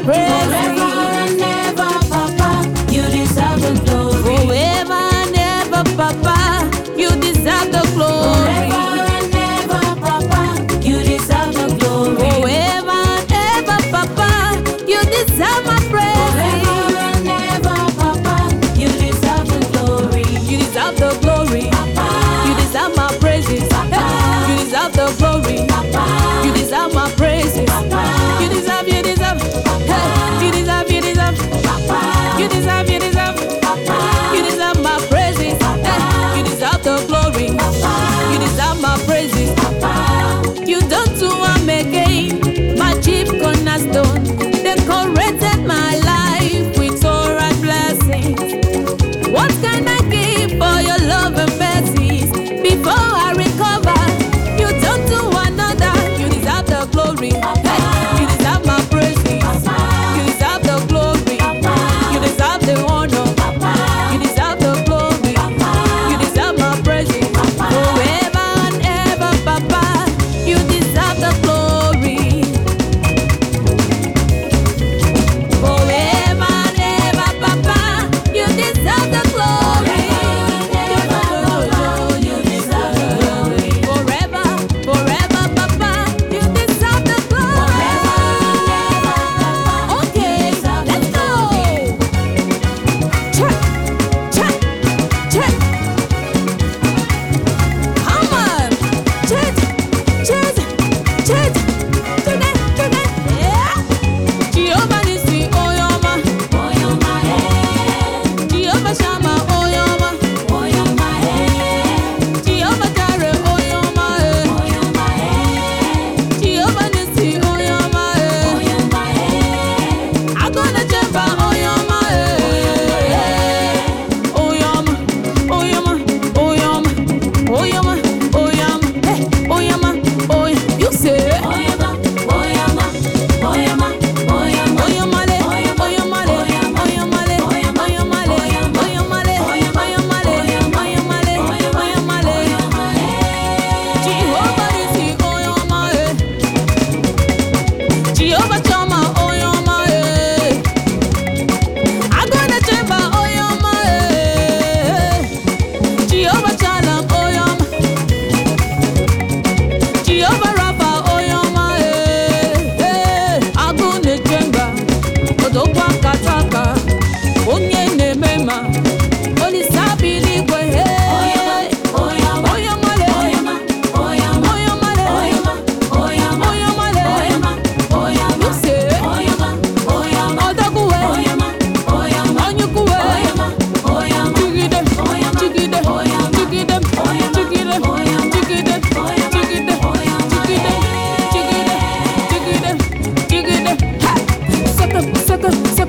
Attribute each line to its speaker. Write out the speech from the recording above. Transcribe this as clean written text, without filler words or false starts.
Speaker 1: praises.
Speaker 2: Forever and ever, Papa, you deserve the glory.
Speaker 1: Forever and ever, Papa, you deserve the glory.
Speaker 2: Forever and ever, Papa, you deserve the glory.
Speaker 1: Forever and ever, Papa, you deserve my praises.
Speaker 2: Forever and ever, Papa, you deserve the glory.
Speaker 1: You deserve the glory.
Speaker 2: Papa,
Speaker 1: You deserve my praises.
Speaker 2: Papa,
Speaker 1: You deserve the glory.
Speaker 2: Papa,
Speaker 1: You deserve my praises.
Speaker 2: Papa,
Speaker 1: You deserve, you deserve. Hey, you deserve, you deserve.
Speaker 2: Papa,
Speaker 1: You deserve, you deserve.
Speaker 2: Papa,
Speaker 1: You deserve my praises. Hey, you deserve the glory. You deserve my praises.
Speaker 2: Papa.
Speaker 1: You don't do one again. My chief cornerstone. Decorated my life with Torah blessings. What can I give for your love and mercies? Before I recover, you don't do another. You deserve the glory. Hey, you deserve my praises. You deserve the glory. You deserve the honor. You deserve the glory. You deserve my praises. Forever and ever, Papa, you deserve the glory. Forever and ever, Papa, you deserve the glory.
Speaker 2: You deserve the glory.
Speaker 1: Forever, forever, Papa, you deserve the glory. Okay, let's go. Check, check, check. Come on. Check, check, check. Today, today. Yeah. Jehovah Nissi, Oyoma.
Speaker 2: Oh, you're my head.
Speaker 1: Jehovah Shammah, Oyoma.
Speaker 2: Oh, you're my head.
Speaker 1: Jehovah Jireh, Oyoma.
Speaker 2: Oh, you're my head.
Speaker 1: Jehovah Nissi, Oyoma.
Speaker 2: Oh, you're my head.
Speaker 1: Agona Jemba, Oyoma. Oyoma, Oyoma, Oyoma, Oyoma, Oyoma, hey, Oyoma, Oyoma. You say,
Speaker 2: Oh, you're my, oh, you're my, oh, you're my, oh, you're my.
Speaker 1: Oyomale, Oyomale, Oyomale, Oyomale, Oyomale, Oyomale, Oyomale, Oyomale. Jehovah Nissi, Oyoma. Jehovah Shammah, Oyoma. Agona Jemba, Oyoma. Jehovah Shalom, Oyoma. Jehovah Rapha, Oyoma. Agona Jemba, Odogwa Kataka, Onye Nemema, Olisabiligwe.
Speaker 2: Oh, you're my,
Speaker 1: Oyomale,
Speaker 2: oh, you're my, oh, you're my,
Speaker 1: Oyomale,
Speaker 2: oh, you're my, oh, you're my,
Speaker 1: Oyomale.
Speaker 2: oh, you're my, oh, you're
Speaker 1: You
Speaker 2: my.
Speaker 1: say,
Speaker 2: Oh, you're my, oh, you're my,
Speaker 1: Odaguwe,
Speaker 2: oh, you're my, oh, you're my,
Speaker 1: Onyukuwe.
Speaker 2: oh, you're my, oh, you're my.
Speaker 1: Jigide, jigide, jigide, jigide, jigide, jigide, jigide, jigide, jigide, jigide. Ha! Sucker, sucker, sucker.